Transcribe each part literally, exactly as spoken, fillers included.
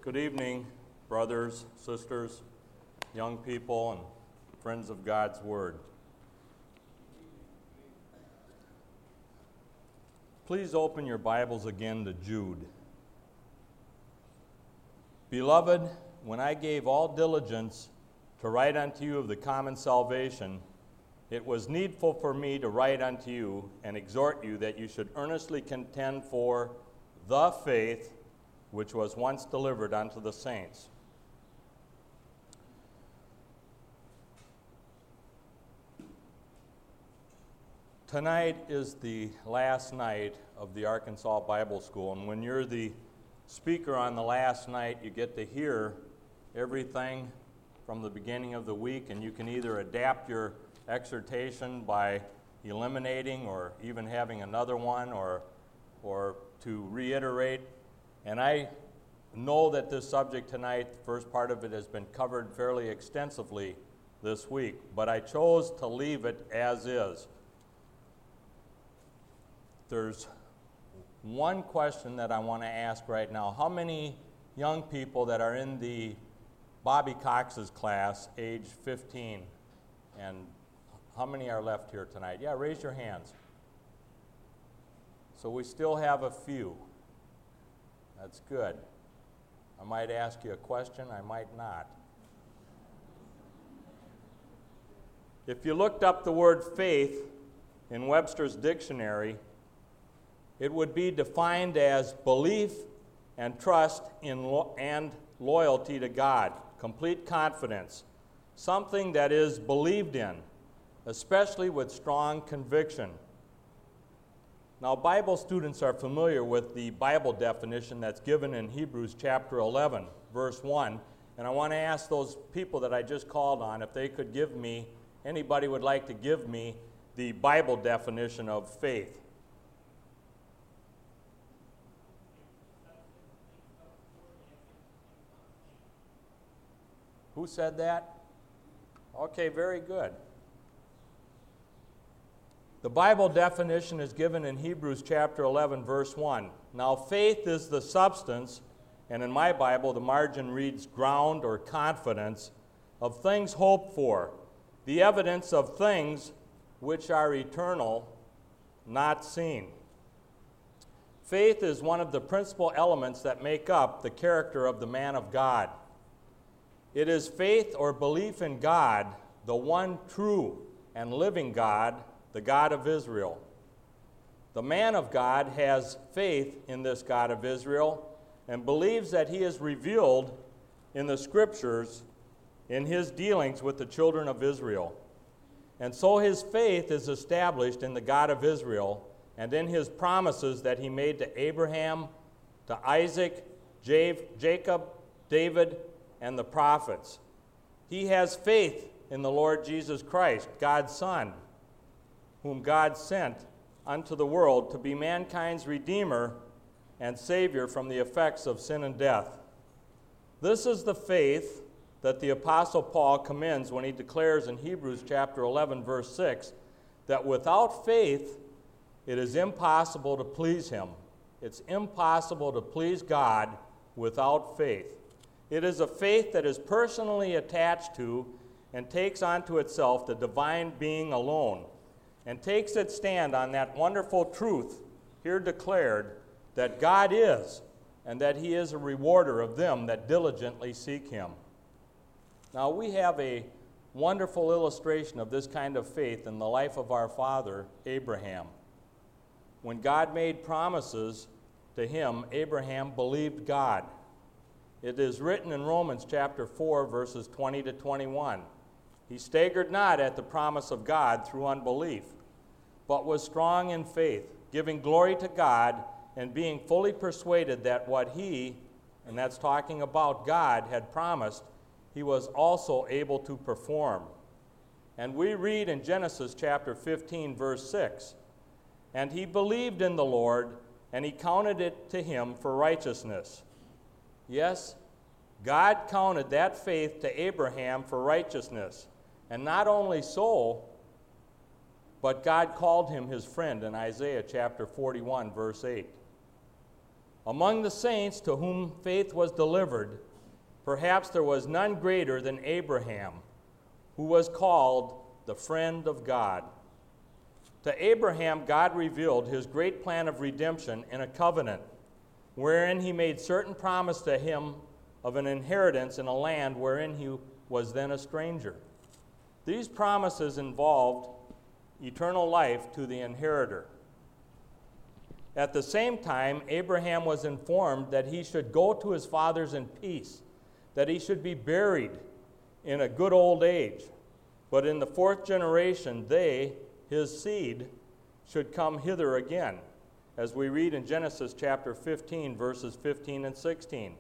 Good evening, brothers, sisters, young people, and friends of God's Word. Please open your Bibles again to Jude. Beloved, when I gave all diligence to write unto you of the common salvation, it was needful for me to write unto you and exhort you that you should earnestly contend for the faith which was once delivered unto the saints. Tonight is the last night of the Arkansas Bible School, and when you're the speaker on the last night, you get to hear everything from the beginning of the week, and you can either adapt your exhortation by eliminating or even having another one, or or to reiterate. And I know that this subject tonight, the first part of it, has been covered fairly extensively this week, but I chose to leave it as is. There's one question that I want to ask right now. How many young people that are in the Bobby Cox's class, age fifteen, and how many are left here tonight? Yeah, raise your hands. So we still have a few. That's good. I might ask you a question, I might not. If you looked up the word faith in Webster's dictionary, it would be defined as belief and trust in lo- and loyalty to God, complete confidence, something that is believed in, especially with strong conviction. Now, Bible students are familiar with the Bible definition that's given in Hebrews chapter eleven, verse one, and I want to ask those people that I just called on if they could give me, anybody would like to give me the Bible definition of faith. Who said that? Okay, very good. The Bible definition is given in Hebrews chapter eleven, verse one. Now, faith is the substance, and in my Bible, the margin reads ground or confidence, of things hoped for, the evidence of things which are eternal, not seen. Faith is one of the principal elements that make up the character of the man of God. It is faith or belief in God, the one true and living God, the God of Israel. The man of God has faith in this God of Israel and believes that he is revealed in the Scriptures in his dealings with the children of Israel. And so his faith is established in the God of Israel and in his promises that he made to Abraham, to Isaac, Jacob, David, and the prophets. He has faith in the Lord Jesus Christ, God's Son, whom God sent unto the world to be mankind's Redeemer and Savior from the effects of sin and death. This is the faith that the Apostle Paul commends when he declares in Hebrews chapter eleven, verse six, that without faith it is impossible to please him. It's impossible to please God without faith. It is a faith that is personally attached to and takes onto itself the divine being alone, and takes its stand on that wonderful truth here declared that God is, and that he is a rewarder of them that diligently seek him. Now, we have a wonderful illustration of this kind of faith in the life of our father, Abraham. When God made promises to him, Abraham believed God. It is written in Romans chapter four, verses twenty to twenty-one. He staggered not at the promise of God through unbelief, but was strong in faith, giving glory to God, and being fully persuaded that what he, and that's talking about God, had promised, he was also able to perform. And we read in Genesis chapter fifteen, verse six, and he believed in the Lord, and he counted it to him for righteousness. Yes, God counted that faith to Abraham for righteousness. And not only so, but God called him his friend in Isaiah chapter forty-one, verse eight. Among the saints to whom faith was delivered, perhaps there was none greater than Abraham, who was called the friend of God. To Abraham, God revealed his great plan of redemption in a covenant, wherein he made certain promise to him of an inheritance in a land wherein he was then a stranger. These promises involved eternal life to the inheritor. At the same time, Abraham was informed that he should go to his fathers in peace, that he should be buried in a good old age. But in the fourth generation, they, his seed, should come hither again, as we read in Genesis chapter fifteen, verses fifteen and sixteen.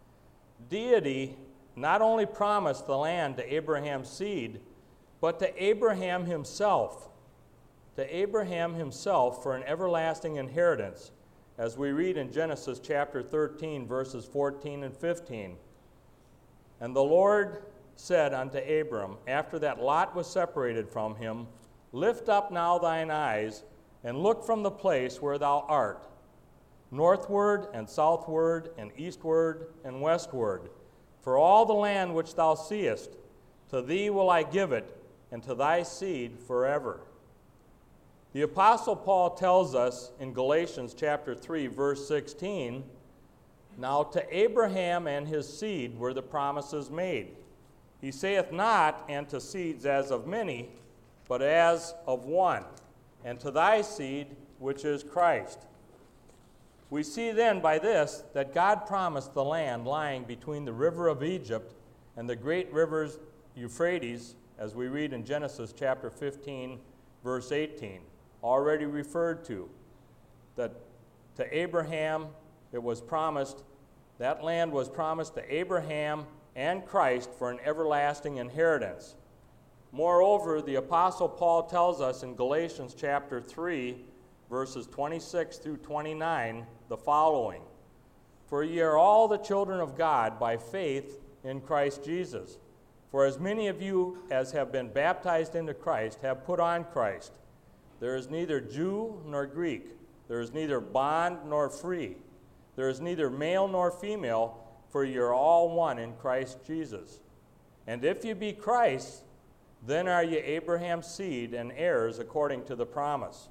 Deity not only promised the land to Abraham's seed, but to Abraham himself, to Abraham himself for an everlasting inheritance, as we read in Genesis chapter thirteen, verses fourteen and fifteen. And the Lord said unto Abram, after that Lot was separated from him, lift up now thine eyes, and look from the place where thou art, northward and southward and eastward and westward. For all the land which thou seest, to thee will I give it, and to thy seed forever. The Apostle Paul tells us in Galatians chapter three, verse sixteen, now to Abraham and his seed were the promises made. He saith not, and to seeds as of many, but as of one, and to thy seed, which is Christ. We see then by this that God promised the land lying between the river of Egypt and the great rivers Euphrates, as we read in Genesis chapter fifteen, verse eighteen, already referred to, that to Abraham it was promised, that land was promised to Abraham and Christ for an everlasting inheritance. Moreover, the Apostle Paul tells us in Galatians chapter three, verses twenty-six through twenty-nine, the following, for ye are all the children of God by faith in Christ Jesus. For as many of you as have been baptized into Christ have put on Christ. There is neither Jew nor Greek. There is neither bond nor free. There is neither male nor female, for ye are all one in Christ Jesus. And if ye be Christ's, then are ye Abraham's seed and heirs according to the promise.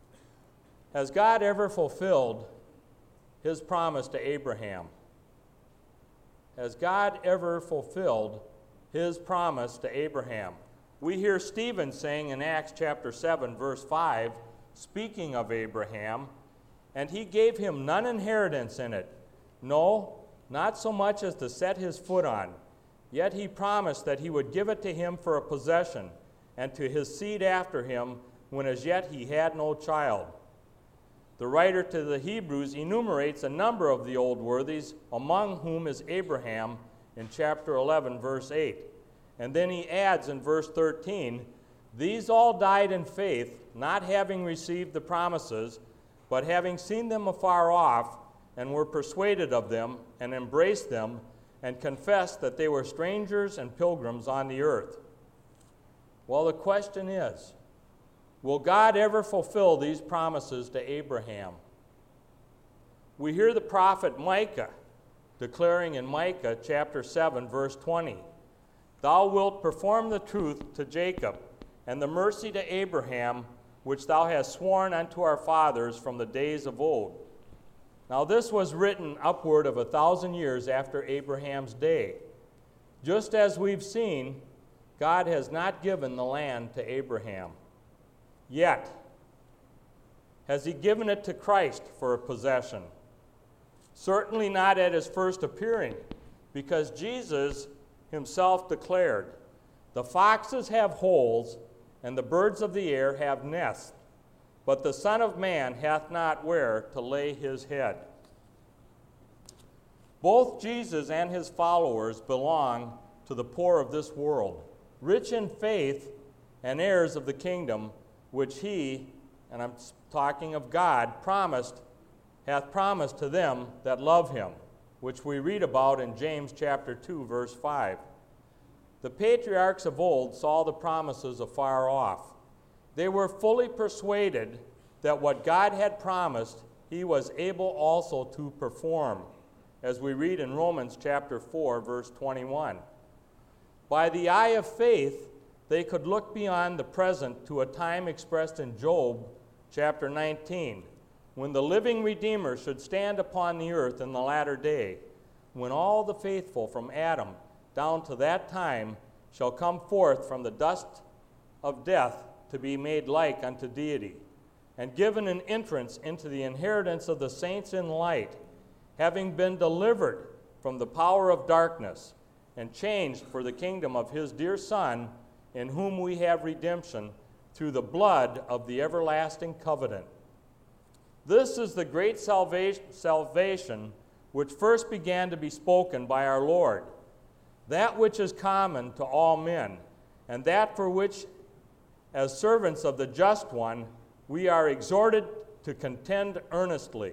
Has God ever fulfilled his promise to Abraham? Has God ever fulfilled his promise to Abraham? We hear Stephen saying in Acts chapter seven, verse five, speaking of Abraham, and he gave him none inheritance in it, no, not so much as to set his foot on. Yet he promised that he would give it to him for a possession, and to his seed after him, when as yet he had no child. The writer to the Hebrews enumerates a number of the old worthies, among whom is Abraham, in chapter eleven, verse eight. And then he adds in verse thirteen, these all died in faith, not having received the promises, but having seen them afar off, and were persuaded of them, and embraced them, and confessed that they were strangers and pilgrims on the earth. Well, the question is, will God ever fulfill these promises to Abraham? We hear the prophet Micah declaring in Micah chapter seven, verse twenty, thou wilt perform the truth to Jacob, and the mercy to Abraham, which thou hast sworn unto our fathers from the days of old. Now this was written upward of a thousand years after Abraham's day. Just as we've seen, God has not given the land to Abraham. Yet, has he given it to Christ for a possession? Certainly not at his first appearing, because Jesus himself declared, the foxes have holes, and the birds of the air have nests, but the Son of Man hath not where to lay his head. Both Jesus and his followers belong to the poor of this world, rich in faith and heirs of the kingdom, which he, and I'm talking of God, promised, hath promised to them that love him, which we read about in James chapter two, verse five. The patriarchs of old saw the promises afar off. They were fully persuaded that what God had promised, he was able also to perform, as we read in Romans chapter four, verse twenty-one. By the eye of faith, they could look beyond the present to a time expressed in Job chapter nineteen, when the living Redeemer should stand upon the earth in the latter day, when all the faithful from Adam down to that time shall come forth from the dust of death to be made like unto deity, and given an entrance into the inheritance of the saints in light, having been delivered from the power of darkness, and changed for the kingdom of his dear Son, in whom we have redemption through the blood of the everlasting covenant. This is the great salvation, salvation which first began to be spoken by our Lord, that which is common to all men, and that for which, as servants of the just one, we are exhorted to contend earnestly.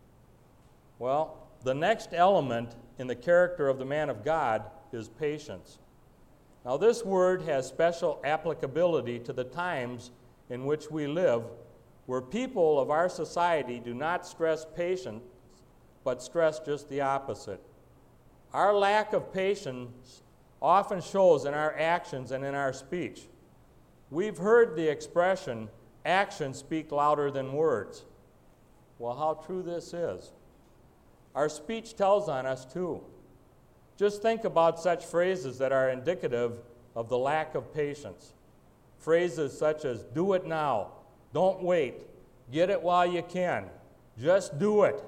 Well, the next element in the character of the man of God is patience. Now, this word has special applicability to the times in which we live, where people of our society do not stress patience, but stress just the opposite. Our lack of patience often shows in our actions and in our speech. We've heard the expression, actions speak louder than words. Well, how true this is. Our speech tells on us too. Just think about such phrases that are indicative of the lack of patience. Phrases such as, do it now, don't wait, get it while you can, just do it.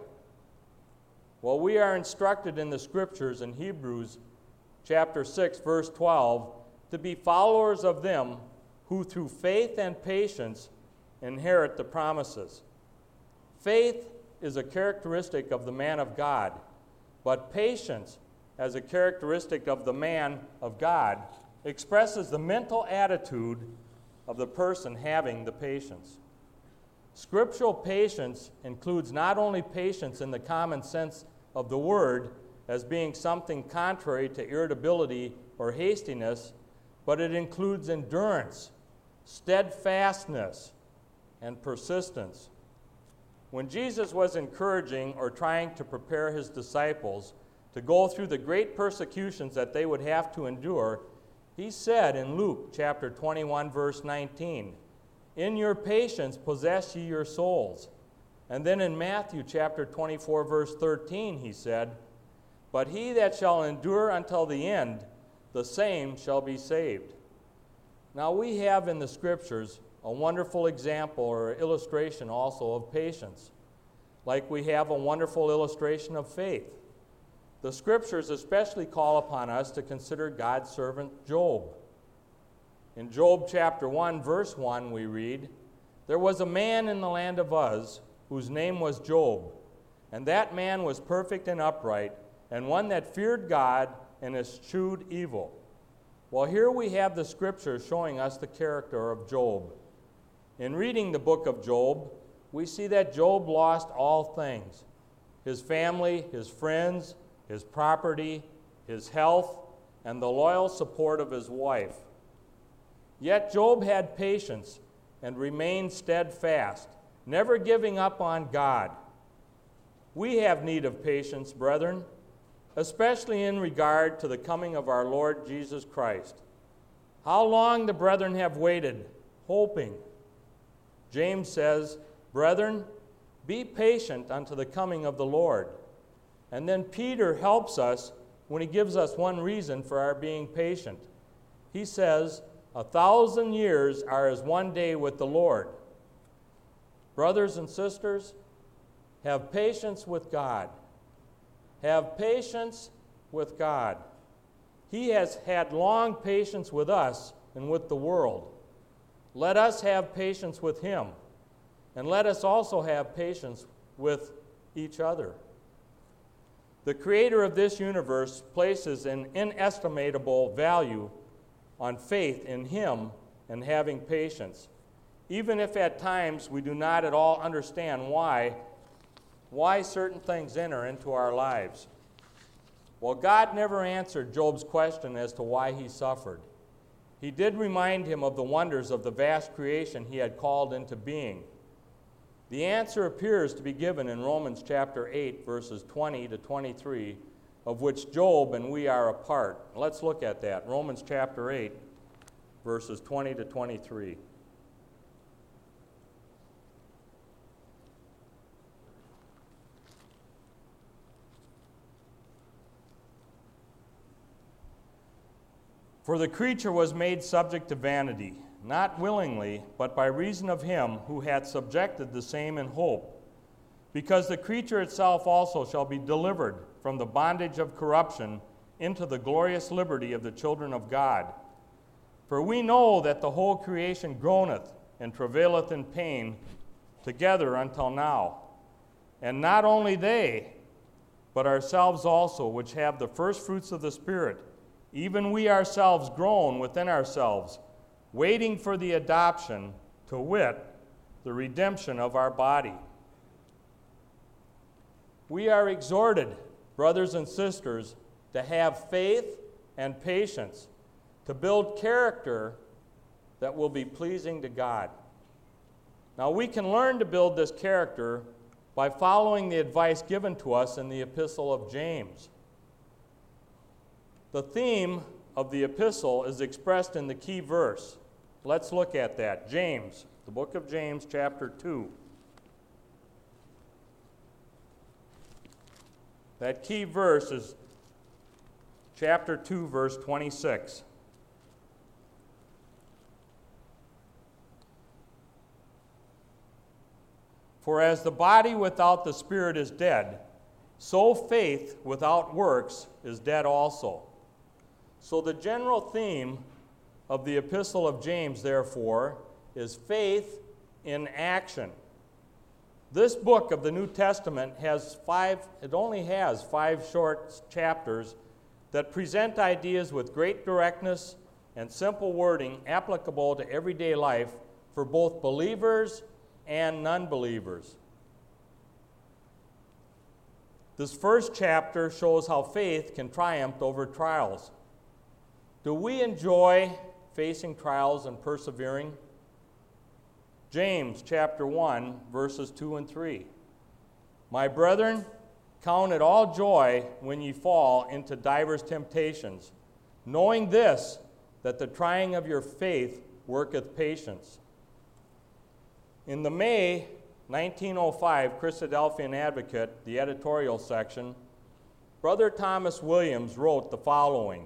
Well, we are instructed in the scriptures in Hebrews chapter six, verse twelve, to be followers of them who through faith and patience inherit the promises. Faith is a characteristic of the man of God, but patience, as a characteristic of the man of God, expresses the mental attitude of the person having the patience. Scriptural patience includes not only patience in the common sense of the word as being something contrary to irritability or hastiness, but it includes endurance, steadfastness, and persistence. When Jesus was encouraging or trying to prepare his disciples to go through the great persecutions that they would have to endure, he said in Luke chapter twenty-one, verse nineteen, in your patience possess ye your souls. And then in Matthew chapter twenty-four, verse thirteen, he said, but he that shall endure until the end, the same shall be saved. Now we have in the scriptures a wonderful example or illustration also of patience, like we have a wonderful illustration of faith. The scriptures especially call upon us to consider God's servant Job. In Job chapter one, verse one, we read, there was a man in the land of Uz whose name was Job, and that man was perfect and upright, and one that feared God and eschewed evil. Well, here we have the scripture showing us the character of Job. In reading the book of Job, we see that Job lost all things: his family, his friends, his property, his health, and the loyal support of his wife. Yet Job had patience and remained steadfast, never giving up on God. We have need of patience, brethren, especially in regard to the coming of our Lord Jesus Christ. How long the brethren have waited, hoping. James says, brethren, be patient unto the coming of the Lord. And then Peter helps us when he gives us one reason for our being patient. He says, a thousand years are as one day with the Lord. Brothers and sisters, have patience with God. Have patience with God. He has had long patience with us and with the world. Let us have patience with him, and let us also have patience with each other. The creator of this universe places an inestimable value on faith in him and having patience, even if at times we do not at all understand why, why certain things enter into our lives. Well, God never answered Job's question as to why he suffered. He did remind him of the wonders of the vast creation he had called into being. The answer appears to be given in Romans chapter eight, verses twenty to twenty-three, of which Job and we are a part. Let's look at that. Romans chapter eight, verses twenty to twenty-three. For the creature was made subject to vanity, not willingly, but by reason of him who hath subjected the same in hope, because the creature itself also shall be delivered from the bondage of corruption into the glorious liberty of the children of God. For we know that the whole creation groaneth and travaileth in pain together until now. And not only they, but ourselves also, which have the first fruits of the Spirit, even we ourselves groan within ourselves, waiting for the adoption, to wit, the redemption of our body. We are exhorted, brothers and sisters, to have faith and patience, to build character that will be pleasing to God. Now, we can learn to build this character by following the advice given to us in the Epistle of James. The theme of the epistle is expressed in the key verse. Let's look at that. James, the book of James, chapter two. That key verse is chapter two, verse twenty-six. For as the body without the Spirit is dead, so faith without works is dead also. So the general theme of the Epistle of James, therefore, is faith in action. This book of the New Testament has five, it only has five short chapters that present ideas with great directness and simple wording applicable to everyday life for both believers and non-believers. This first chapter shows how faith can triumph over trials. Do we enjoy facing trials and persevering? James chapter one, verses two and three. My brethren, count it all joy when ye fall into divers temptations, knowing this, that the trying of your faith worketh patience. In the May nineteen oh five Christadelphian Advocate, the editorial section, Brother Thomas Williams wrote the following: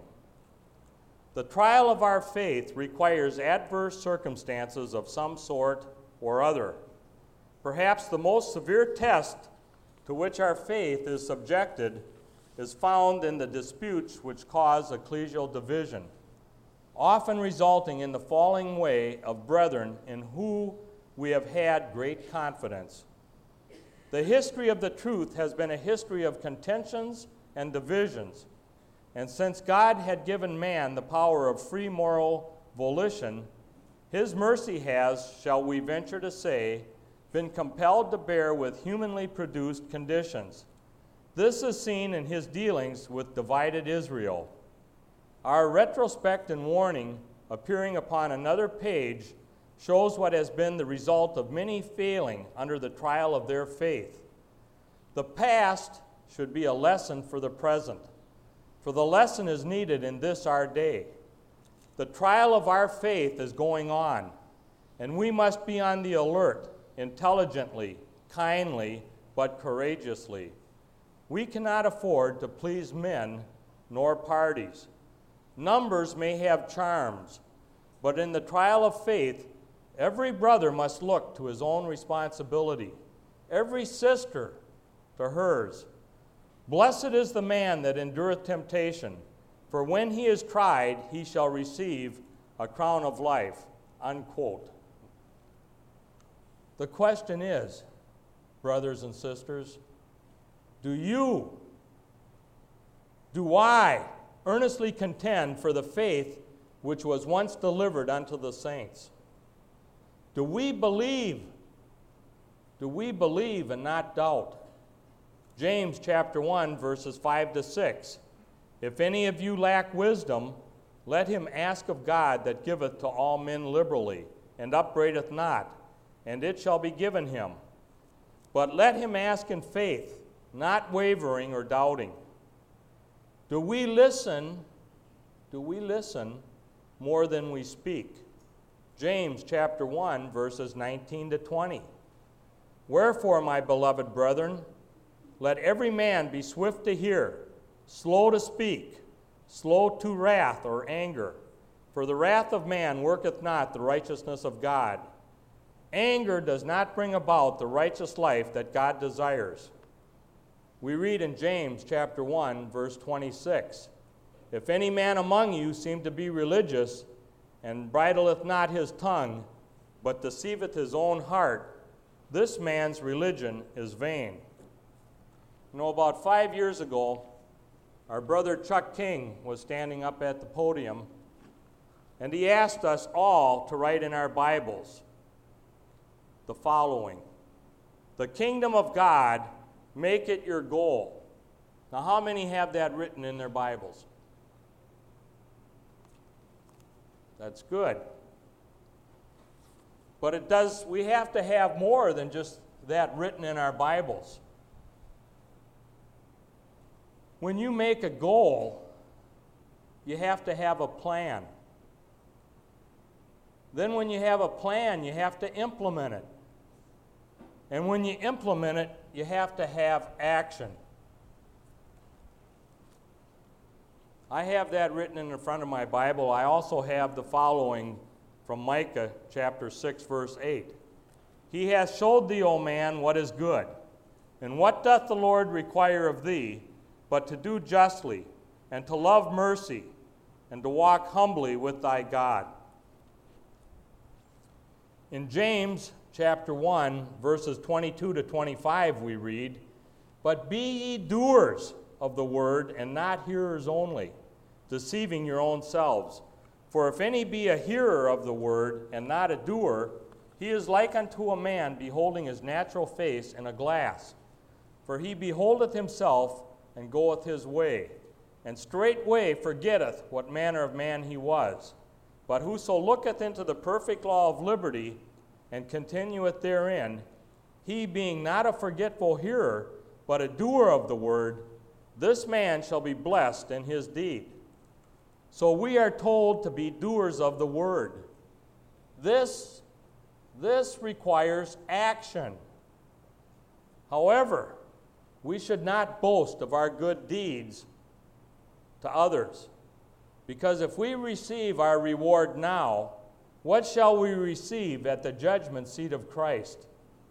The trial of our faith requires adverse circumstances of some sort or other. Perhaps the most severe test to which our faith is subjected is found in the disputes which cause ecclesial division, often resulting in the falling away of brethren in whom we have had great confidence. The history of the truth has been a history of contentions and divisions. And since God had given man the power of free moral volition, his mercy has, shall we venture to say, been compelled to bear with humanly produced conditions. This is seen in his dealings with divided Israel. Our retrospect and warning, appearing upon another page, shows what has been the result of many failing under the trial of their faith. The past should be a lesson for the present, for the lesson is needed in this our day. The trial of our faith is going on, and we must be on the alert, intelligently, kindly, but courageously. We cannot afford to please men nor parties. Numbers may have charms, but in the trial of faith, every brother must look to his own responsibility, every sister to hers. Blessed is the man that endureth temptation, for when he is tried, he shall receive a crown of life. Unquote. The question is, brothers and sisters, do you, do I earnestly contend for the faith which was once delivered unto the saints? Do we believe? Do we believe and not doubt? James chapter one, verses five to six. If any of you lack wisdom, let him ask of God that giveth to all men liberally, and upbraideth not, and it shall be given him. But let him ask in faith, not wavering or doubting. Do we listen? Do we listen more than we speak? James chapter one, verses nineteen to twenty. Wherefore, my beloved brethren, let every man be swift to hear, slow to speak, slow to wrath or anger. For the wrath of man worketh not the righteousness of God. Anger does not bring about the righteous life that God desires. We read in James chapter one, verse twenty-six, If any man among you seem to be religious, and bridleth not his tongue, but deceiveth his own heart, this man's religion is vain. You know, about five years ago, our brother Chuck King was standing up at the podium, and he asked us all to write in our Bibles the following: the kingdom of God, make it your goal. Now, how many have that written in their Bibles? That's good. But it does, we have to have more than just that written in our Bibles. When you make a goal, you have to have a plan. Then when you have a plan, you have to implement it. And when you implement it, you have to have action. I have that written in the front of my Bible. I also have the following from Micah chapter six, verse eight. He hath showed thee, O man, what is good. And what doth the Lord require of thee, but to do justly, and to love mercy, and to walk humbly with thy God. In James chapter one, verses twenty-two to twenty-five, we read, But be ye doers of the word, and not hearers only, deceiving your own selves. For if any be a hearer of the word, and not a doer, he is like unto a man beholding his natural face in a glass. For he beholdeth himself, and goeth his way, and straightway forgetteth what manner of man he was. But whoso looketh into the perfect law of liberty, and continueth therein, he being not a forgetful hearer, but a doer of the word, this man shall be blessed in his deed. So we are told to be doers of the word. This, this requires action. However, we should not boast of our good deeds to others, because if we receive our reward now, what shall we receive at the judgment seat of Christ?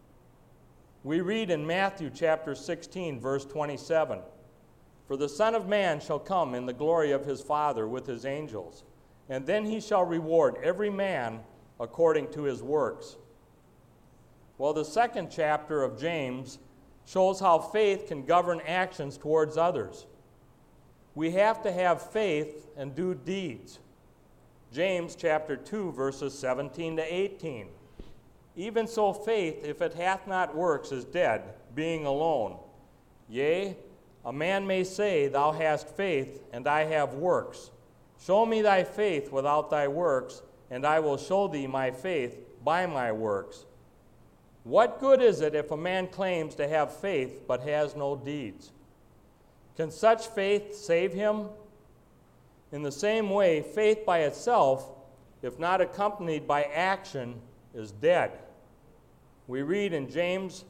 We read in Matthew chapter sixteen, verse twenty-seven, For the Son of Man shall come in the glory of his Father with his angels, and then he shall reward every man according to his works. Well, the second chapter of James shows how faith can govern actions towards others. We have to have faith and do deeds. James chapter two, verses seventeen to eighteen. Even so faith, if it hath not works, is dead, being alone. Yea, a man may say, Thou hast faith, and I have works. Show me thy faith without thy works, and I will show thee my faith by my works. What good is it if a man claims to have faith but has no deeds? Can such faith save him? In the same way, faith by itself, if not accompanied by action, is dead. We read in James,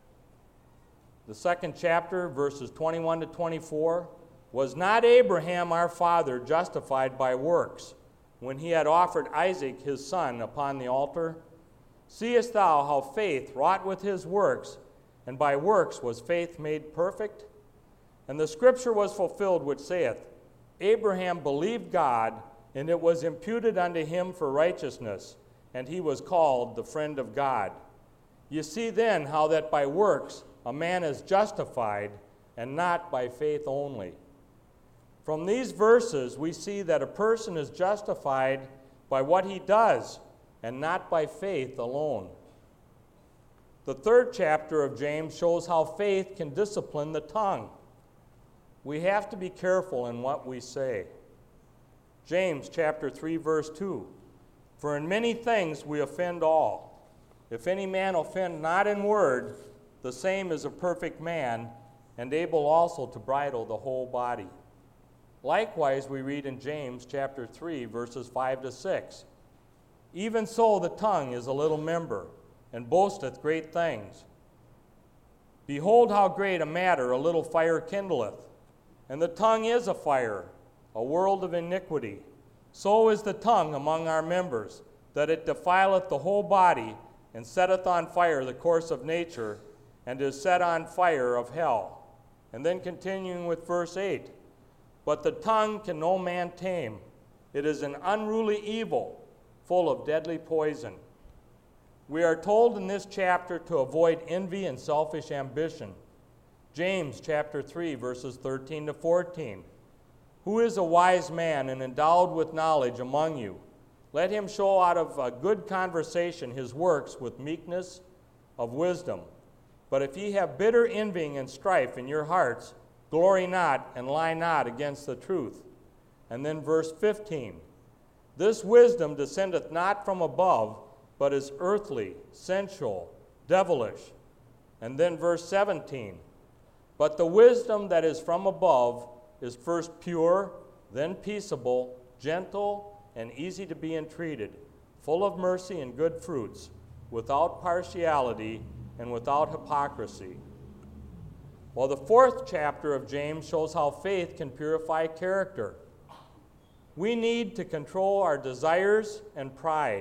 the second chapter, verses twenty-one to twenty-four, Was not Abraham our father justified by works, when he had offered Isaac his son upon the altar? Seest thou how faith wrought with his works, and by works was faith made perfect? And the scripture was fulfilled which saith, Abraham believed God, and it was imputed unto him for righteousness, and he was called the friend of God. You see then how that by works a man is justified, and not by faith only. From these verses we see that a person is justified by what he does, and not by faith alone. The third chapter of James shows how faith can discipline the tongue. We have to be careful in what we say. James chapter three, verse two, For in many things we offend all. If any man offend not in word, the same is a perfect man, and able also to bridle the whole body. Likewise, we read in James chapter three, verses five to six, even so the tongue is a little member, and boasteth great things. Behold how great a matter a little fire kindleth, and the tongue is a fire, a world of iniquity. So is the tongue among our members, that it defileth the whole body, and setteth on fire the course of nature, and is set on fire of hell. And then continuing with verse eight, but the tongue can no man tame. It is an unruly evil, full of deadly poison. We are told in this chapter to avoid envy and selfish ambition. James chapter three, verses thirteen to fourteen. Who is a wise man and endowed with knowledge among you? Let him show out of a good conversation his works with meekness of wisdom. But if ye have bitter envying and strife in your hearts, glory not and lie not against the truth. And then verse fifteen. This wisdom descendeth not from above, but is earthly, sensual, devilish. And then verse seventeen. But the wisdom that is from above is first pure, then peaceable, gentle, and easy to be entreated, full of mercy and good fruits, without partiality and without hypocrisy. Well, the fourth chapter of James shows how faith can purify character. We need to control our desires and pride.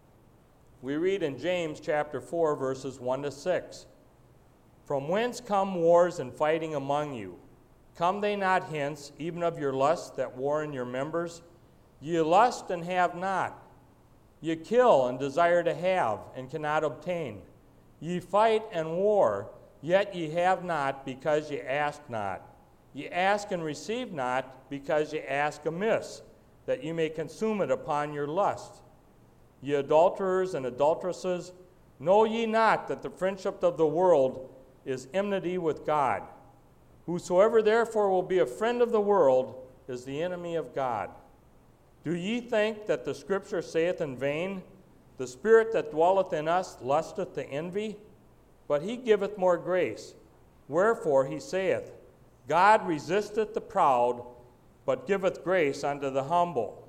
We read in James chapter four, verses one to six. From whence come wars and fighting among you? Come they not hence, even of your lust that war in your members? Ye lust and have not. Ye kill and desire to have, and cannot obtain. Ye fight and war, yet ye have not, because ye ask not. Ye ask and receive not, because ye ask amiss, that ye may consume it upon your lust. Ye adulterers and adulteresses, know ye not that the friendship of the world is enmity with God? Whosoever therefore will be a friend of the world is the enemy of God. Do ye think that the Scripture saith in vain, the Spirit that dwelleth in us lusteth to envy? But he giveth more grace. Wherefore he saith, God resisteth the proud, but giveth grace unto the humble.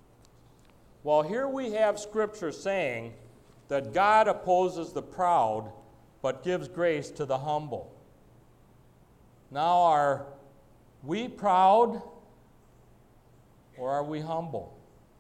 Well, here we have Scripture saying that God opposes the proud, but gives grace to the humble. Now, are we proud, or are we humble?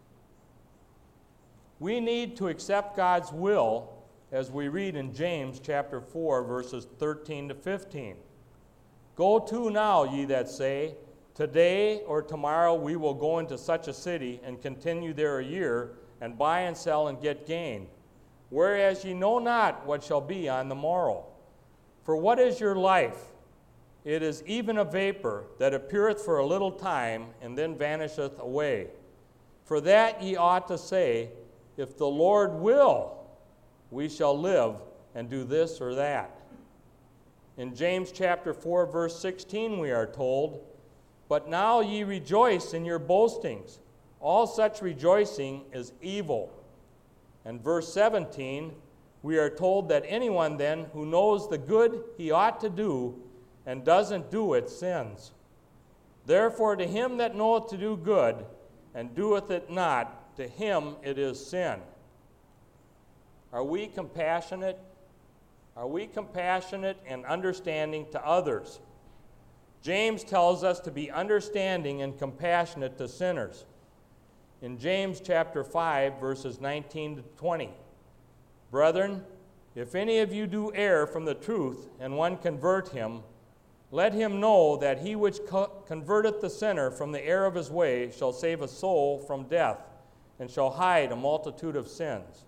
We need to accept God's will, as we read in James chapter four, verses thirteen to fifteen. Go to now, ye that say, today or tomorrow we will go into such a city and continue there a year, and buy and sell and get gain. Whereas ye know not what shall be on the morrow. For what is your life? It is even a vapor that appeareth for a little time, and then vanisheth away. For that ye ought to say, if the Lord will, we shall live and do this or that. In James chapter four, verse sixteen, we are told, but now ye rejoice in your boastings. All such rejoicing is evil. And verse seventeen, we are told that anyone then who knows the good he ought to do and doesn't do it sins. Therefore to him that knoweth to do good and doeth it not, to him it is sin. Are we compassionate? Are we compassionate and understanding to others? James tells us to be understanding and compassionate to sinners. In James chapter five, verses nineteen to twenty, brethren, if any of you do err from the truth, and one convert him, let him know that he which co- converteth the sinner from the error of his way shall save a soul from death, and shall hide a multitude of sins.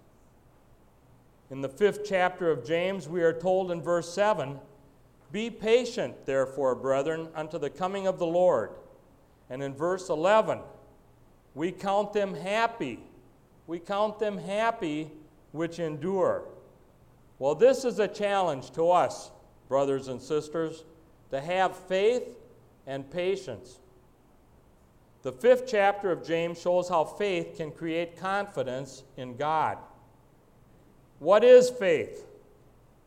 In the fifth chapter of James, we are told in verse seven, be patient, therefore, brethren, unto the coming of the Lord. And in verse eleven, we count them happy. We count them happy which endure. Well, this is a challenge to us, brothers and sisters, to have faith and patience. The fifth chapter of James shows how faith can create confidence in God. What is faith?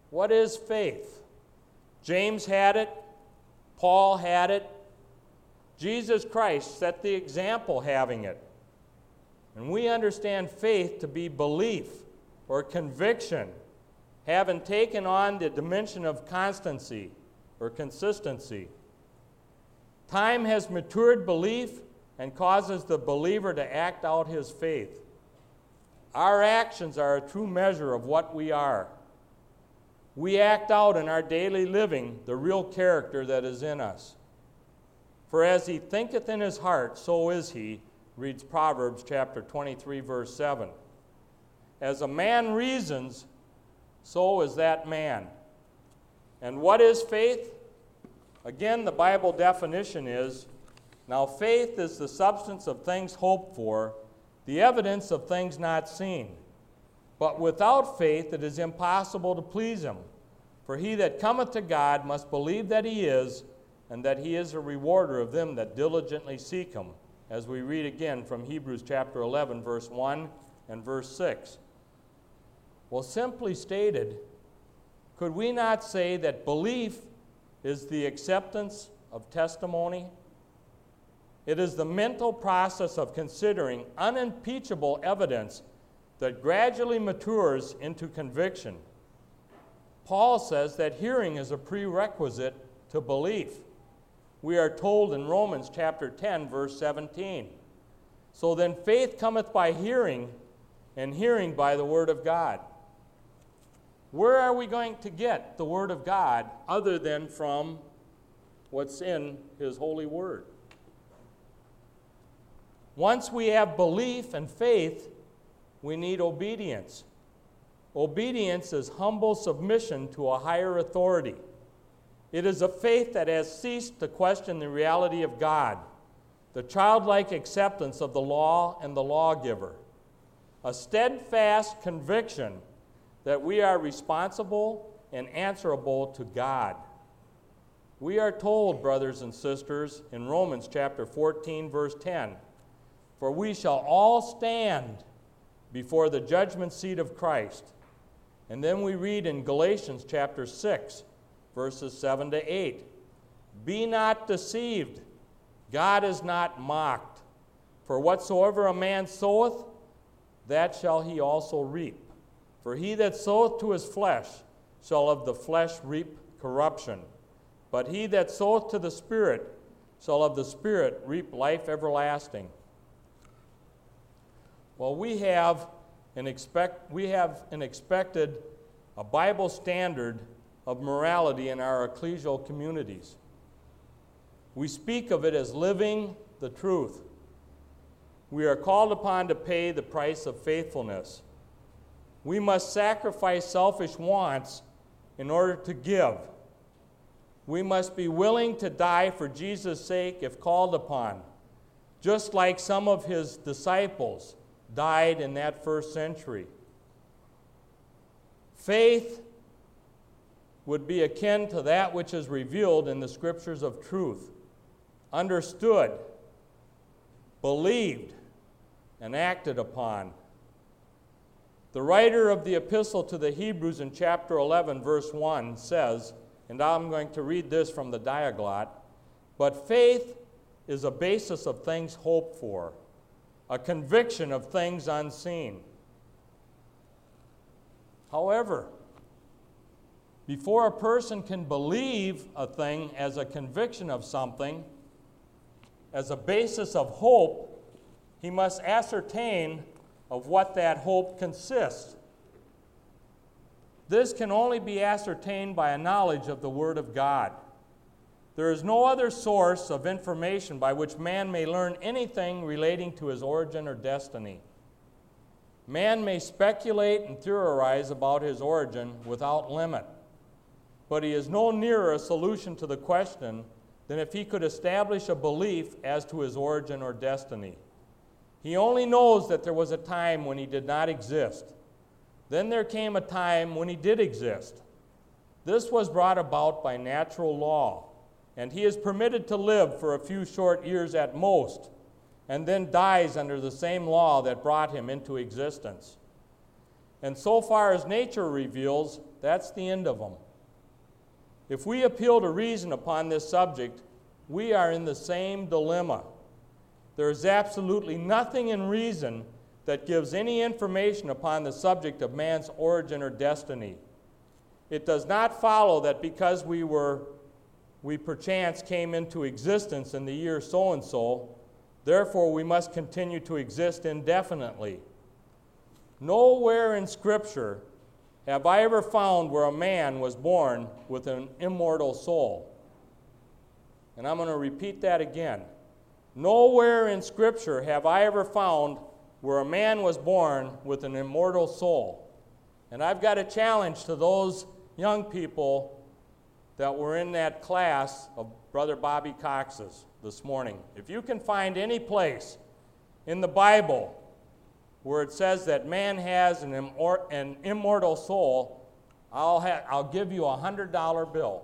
What is faith? James had it. Paul had it. Jesus Christ set the example having it. And we understand faith to be belief or conviction, having taken on the dimension of constancy or consistency. Time has matured belief and causes the believer to act out his faith. Our actions are a true measure of what we are. We act out in our daily living the real character that is in us. For as he thinketh in his heart, so is he, reads Proverbs chapter twenty-three, verse seven. As a man reasons, so is that man. And what is faith? Again, the Bible definition is, now faith is the substance of things hoped for, the evidence of things not seen. But without faith it is impossible to please him. For he that cometh to God must believe that he is, and that he is a rewarder of them that diligently seek him, as we read again from Hebrews chapter eleven, verse one and verse six. Well, simply stated, could we not say that belief is the acceptance of testimony? It is the mental process of considering unimpeachable evidence that gradually matures into conviction. Paul says that hearing is a prerequisite to belief. We are told in Romans chapter ten, verse seventeen. So then faith cometh by hearing, and hearing by the word of God. Where are we going to get the word of God other than from what's in his holy word? Once we have belief and faith, we need obedience. Obedience is humble submission to a higher authority. It is a faith that has ceased to question the reality of God, the childlike acceptance of the law and the lawgiver, a steadfast conviction that we are responsible and answerable to God. We are told, brothers and sisters, in Romans chapter fourteen, verse ten, for we shall all stand before the judgment seat of Christ. And then we read in Galatians chapter six, verses seven to eight, be not deceived, God is not mocked. For whatsoever a man soweth, that shall he also reap. For he that soweth to his flesh shall of the flesh reap corruption. But he that soweth to the Spirit shall of the Spirit reap life everlasting. Well, we have an expect we have an expected a Bible standard of morality in our ecclesial communities. We speak of it as living the truth. We are called upon to pay the price of faithfulness. We must sacrifice selfish wants in order to give. We must be willing to die for Jesus' sake if called upon, just like some of his disciples died in that first century. Faith would be akin to that which is revealed in the scriptures of truth, understood, believed, and acted upon. The writer of the epistle to the Hebrews in chapter eleven, verse one says, and I'm going to read this from the Diaglott, but faith is a basis of things hoped for, a conviction of things unseen. However, before a person can believe a thing as a conviction of something, as a basis of hope, he must ascertain of what that hope consists. This can only be ascertained by a knowledge of the Word of God. There is no other source of information by which man may learn anything relating to his origin or destiny. Man may speculate and theorize about his origin without limit, but he is no nearer a solution to the question than if he could establish a belief as to his origin or destiny. He only knows that there was a time when he did not exist. Then there came a time when he did exist. This was brought about by natural law, and he is permitted to live for a few short years at most, and then dies under the same law that brought him into existence. And so far as nature reveals, that's the end of them. If we appeal to reason upon this subject, we are in the same dilemma. There is absolutely nothing in reason that gives any information upon the subject of man's origin or destiny. It does not follow that because we were, we perchance came into existence in the year so-and-so, therefore we must continue to exist indefinitely. Nowhere in Scripture have I ever found where a man was born with an immortal soul. And I'm going to repeat that again. Nowhere in Scripture have I ever found where a man was born with an immortal soul. And I've got a challenge to those young people that were in that class of Brother Bobby Cox's this morning. If you can find any place in the Bible where it says that man has an, immor- an immortal soul, I'll, ha- I'll give you a one hundred dollar bill.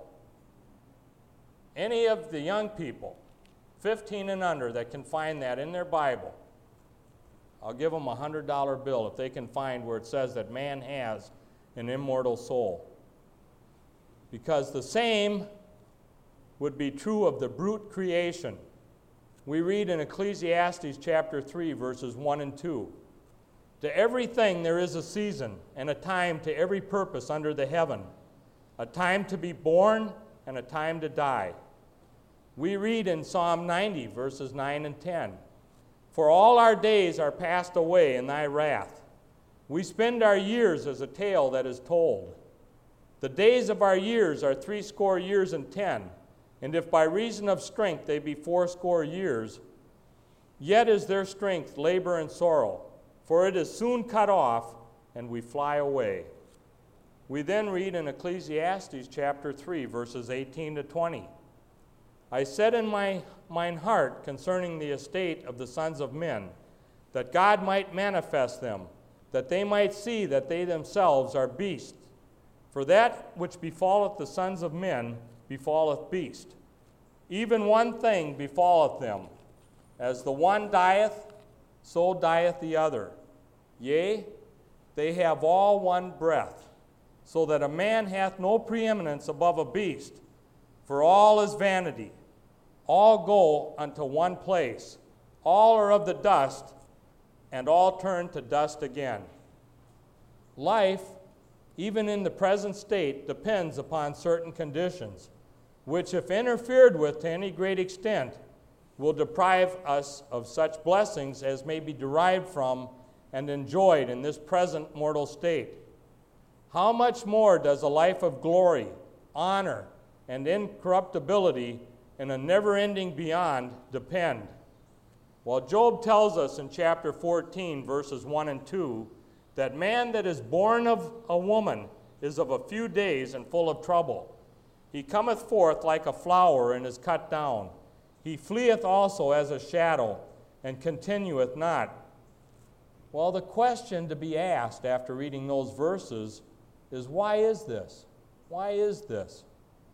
Any of the young people, fifteen and under, that can find that in their Bible, I'll give them a one hundred dollar bill if they can find where it says that man has an immortal soul. Because the same would be true of the brute creation. We read in Ecclesiastes chapter three, verses one and two. To everything there is a season, and a time to every purpose under the heaven, a time to be born and a time to die. We read in Psalm ninety, verses nine and ten, For all our days are passed away in thy wrath. We spend our years as a tale that is told. The days of our years are threescore years and ten, and if by reason of strength they be fourscore years, yet is their strength labor and sorrow, for it is soon cut off, and we fly away. We then read in Ecclesiastes chapter three, verses eighteen to twenty. I said in my mine heart concerning the estate of the sons of men, that God might manifest them, that they might see that they themselves are beasts. For that which befalleth the sons of men befalleth beast. Even one thing befalleth them. As the one dieth, so dieth the other. Yea, they have all one breath, so that a man hath no preeminence above a beast. For all is vanity. All go unto one place. All are of the dust, and all turn to dust again. Life, even in the present state, depends upon certain conditions, which, if interfered with to any great extent, will deprive us of such blessings as may be derived from and enjoyed in this present mortal state. How much more does a life of glory, honor, and incorruptibility in a never-ending beyond depend? While Job tells us in chapter fourteen, verses one and two, that man that is born of a woman is of a few days and full of trouble. He cometh forth like a flower and is cut down. He fleeth also as a shadow and continueth not. Well, the question to be asked after reading those verses is, why is this? Why is this?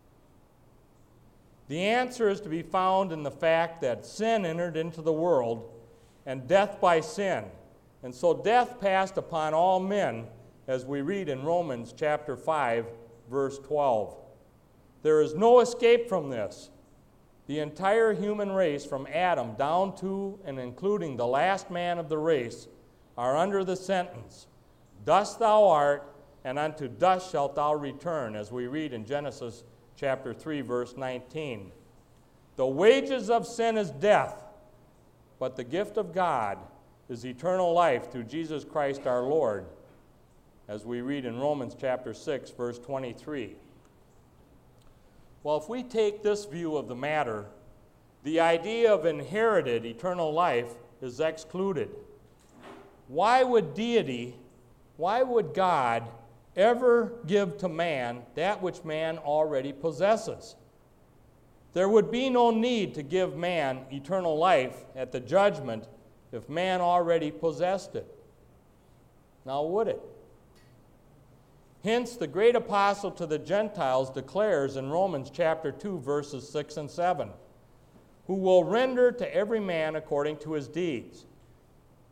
The answer is to be found in the fact that sin entered into the world, and death by sin. And so death passed upon all men, as we read in Romans chapter five, verse twelve. There is no escape from this. The entire human race, from Adam down to and including the last man of the race, are under the sentence, dust thou art, and unto dust shalt thou return, as we read in Genesis chapter three, verse nineteen. The wages of sin is death, but the gift of God is eternal life through Jesus Christ our Lord, as we read in Romans chapter six, verse twenty-three. Well, if we take this view of the matter, the idea of inherited eternal life is excluded. Why would deity, why would God ever give to man that which man already possesses? There would be no need to give man eternal life at the judgment if man already possessed it. Now, would it? Hence, the great apostle to the Gentiles declares in Romans chapter two, verses six and seven, who will render to every man according to his deeds.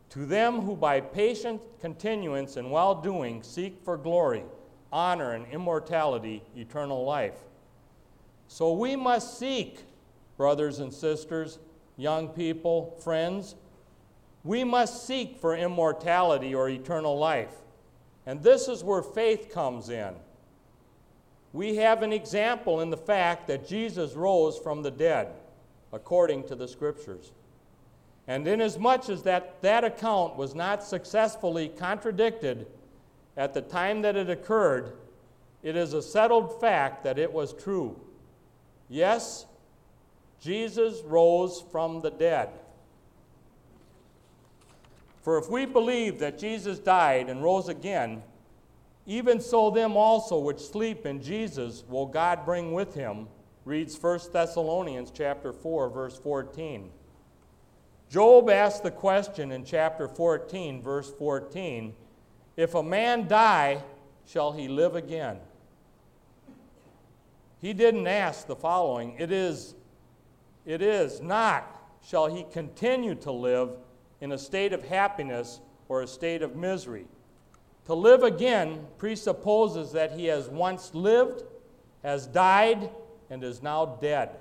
To them who by patient continuance in well-doing seek for glory, honor, and immortality, eternal life. So we must seek, brothers and sisters, young people, friends, we must seek for immortality or eternal life. And this is where faith comes in. We have an example in the fact that Jesus rose from the dead, according to the Scriptures. And inasmuch as that, that account was not successfully contradicted at the time that it occurred, it is a settled fact that it was true. Yes, Jesus rose from the dead. For if we believe that Jesus died and rose again, even so them also which sleep in Jesus will God bring with him, reads First Thessalonians chapter four, verse fourteen. Job asked the question in chapter fourteen, verse fourteen, if a man die, shall he live again? He didn't ask the following, it is, it is not, shall he continue to live in a state of happiness or a state of misery? To live again presupposes that he has once lived, has died, and is now dead.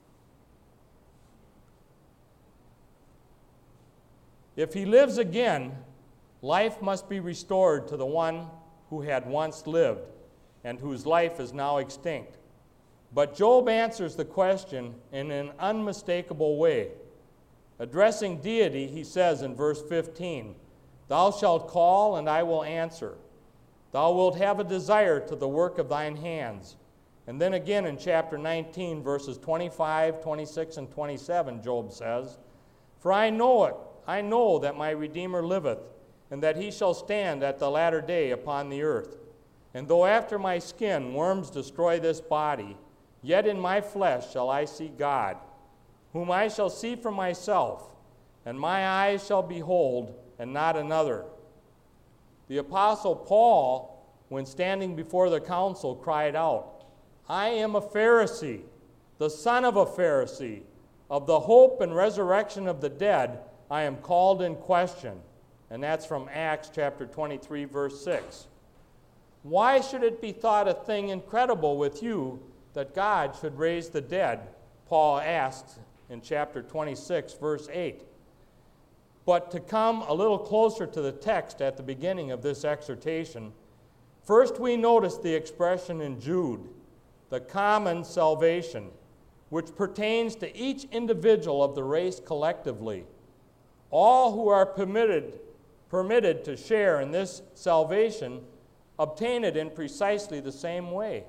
If he lives again, life must be restored to the one who had once lived and whose life is now extinct. But Job answers the question in an unmistakable way. Addressing deity, he says in verse fifteen, Thou shalt call, and I will answer. Thou wilt have a desire to the work of thine hands. And then again in chapter nineteen, verses twenty-five, twenty-six, and twenty-seven, Job says, For I know it, I know that my Redeemer liveth, and that he shall stand at the latter day upon the earth. And though after my skin worms destroy this body, yet in my flesh shall I see God, whom I shall see for myself, and my eyes shall behold, and not another. The Apostle Paul, when standing before the council, cried out, I am a Pharisee, the son of a Pharisee. Of the hope and resurrection of the dead, I am called in question. And that's from Acts chapter twenty-three, verse six. Why should it be thought a thing incredible with you that God should raise the dead? Paul asks in chapter twenty-six, verse eight. But to come a little closer to the text at the beginning of this exhortation, first we notice the expression in Jude, the common salvation, which pertains to each individual of the race collectively. All who are permitted, permitted to share in this salvation obtain it in precisely the same way.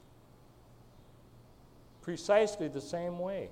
Precisely the same way.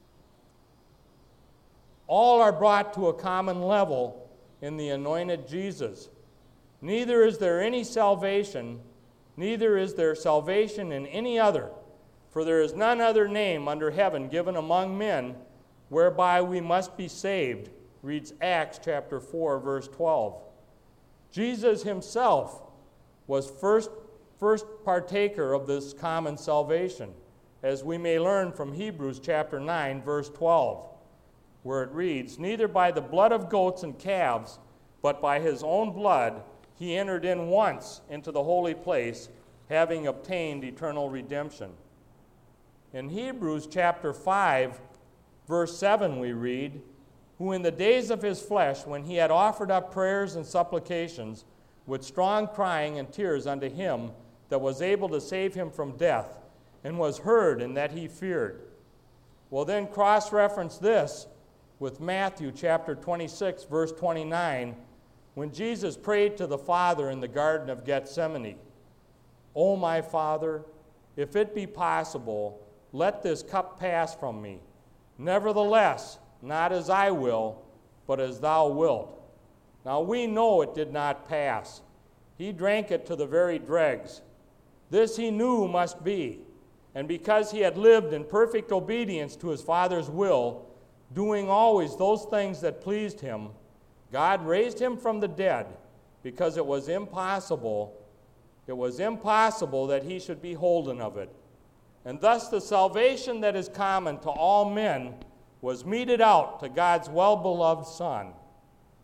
All are brought to a common level in the anointed Jesus. Neither is there any salvation, neither is there salvation in any other, for there is none other name under heaven given among men whereby we must be saved, reads Acts chapter four, verse twelve. Jesus himself was first, first partaker of this common salvation, as we may learn from Hebrews chapter nine, verse twelve. Where it reads, Neither by the blood of goats and calves, but by his own blood he entered in once into the holy place, having obtained eternal redemption. In Hebrews chapter five, verse seven we read, Who in the days of his flesh, when he had offered up prayers and supplications, with strong crying and tears unto him that was able to save him from death, and was heard in that he feared. Well, then cross-reference this with Matthew chapter twenty-six, verse twenty-nine, when Jesus prayed to the Father in the Garden of Gethsemane, O my Father, if it be possible, let this cup pass from me. Nevertheless, not as I will, but as thou wilt. Now we know it did not pass. He drank it to the very dregs. This he knew must be, and because he had lived in perfect obedience to his Father's will, doing always those things that pleased him, God raised him from the dead, because it was impossible, it was impossible that he should be holden of it. And thus the salvation that is common to all men was meted out to God's well-beloved Son.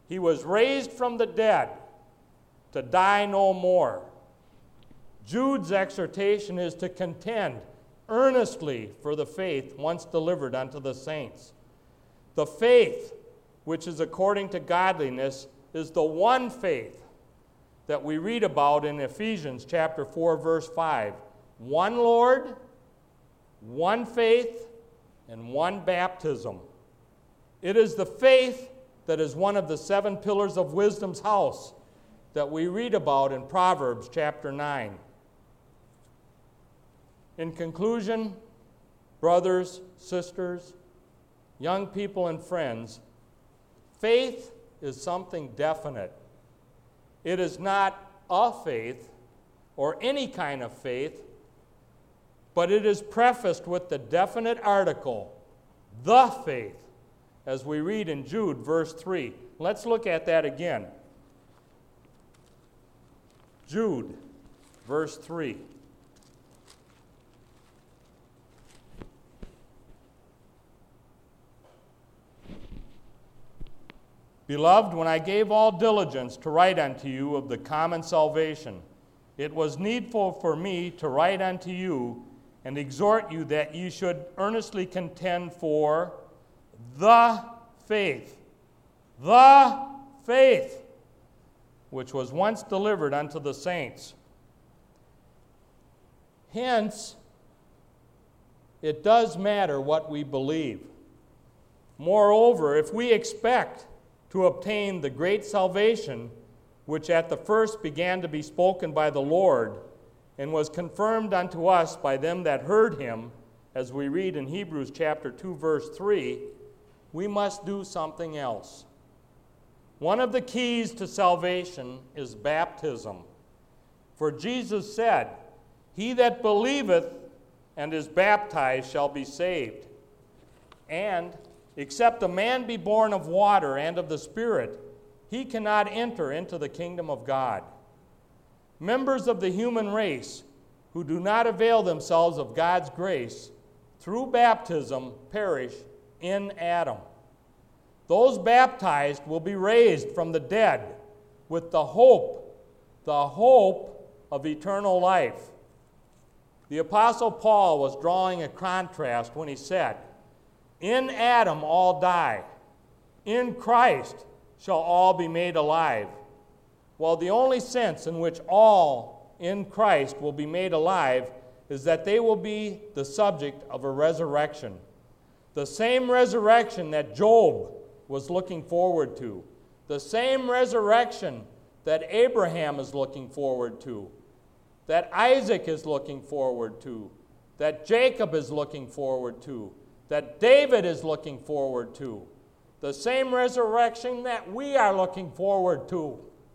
He was raised from the dead to die no more. Jude's exhortation is to contend earnestly for the faith once delivered unto the saints. The faith which is according to godliness is the one faith that we read about in Ephesians chapter four, verse five. One Lord, one faith, and one baptism. It is the faith that is one of the seven pillars of wisdom's house that we read about in Proverbs chapter nine. In conclusion, brothers, sisters, young people, and friends, faith is something definite. It is not a faith or any kind of faith, but it is prefaced with the definite article, the faith, as we read in Jude, verse three. Let's look at that again. Jude, verse three. Beloved, when I gave all diligence to write unto you of the common salvation, it was needful for me to write unto you and exhort you that ye should earnestly contend for the faith, the faith, which was once delivered unto the saints. Hence, it does matter what we believe. Moreover, if we expect to obtain the great salvation, which at the first began to be spoken by the Lord, and was confirmed unto us by them that heard him, as we read in Hebrews chapter two, verse three, we must do something else. One of the keys to salvation is baptism. For Jesus said, He that believeth and is baptized shall be saved. And except a man be born of water and of the Spirit, he cannot enter into the kingdom of God. Members of the human race who do not avail themselves of God's grace through baptism perish in Adam. Those baptized will be raised from the dead with the hope, the hope of eternal life. The Apostle Paul was drawing a contrast when he said, In Adam all die, in Christ shall all be made alive. While the only sense in which all in Christ will be made alive is that they will be the subject of a resurrection. The same resurrection that Job was looking forward to. The same resurrection that Abraham is looking forward to. That Isaac is looking forward to. That Jacob is looking forward to. That David is looking forward to. The same resurrection that we are looking forward to.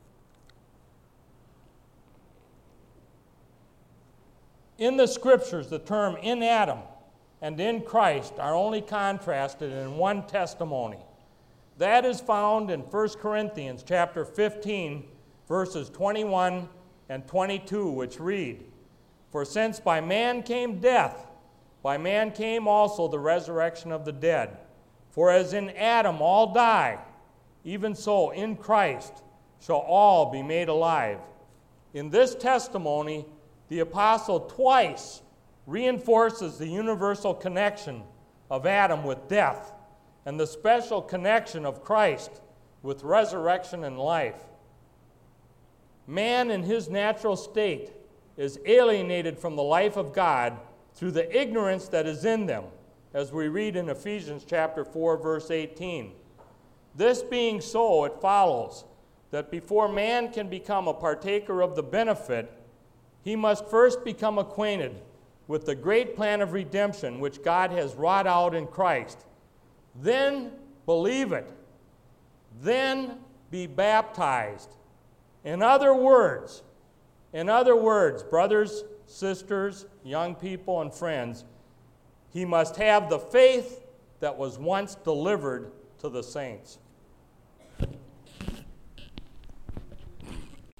In the Scriptures, the term in Adam and in Christ are only contrasted in one testimony. That is found in First Corinthians chapter fifteen, verses twenty-one and twenty-two, which read, For since by man came death, by man came also the resurrection of the dead. For as in Adam all die, even so in Christ shall all be made alive. In this testimony, the apostle twice reinforces the universal connection of Adam with death and the special connection of Christ with resurrection and life. Man in his natural state is alienated from the life of God through the ignorance that is in them, as we read in Ephesians chapter four, verse eighteen. This being so, it follows that before man can become a partaker of the benefit, he must first become acquainted with the great plan of redemption which God has wrought out in Christ. Then believe it. Then be baptized. In other words, in other words, brothers, sisters, young people, and friends, he must have the faith that was once delivered to the saints.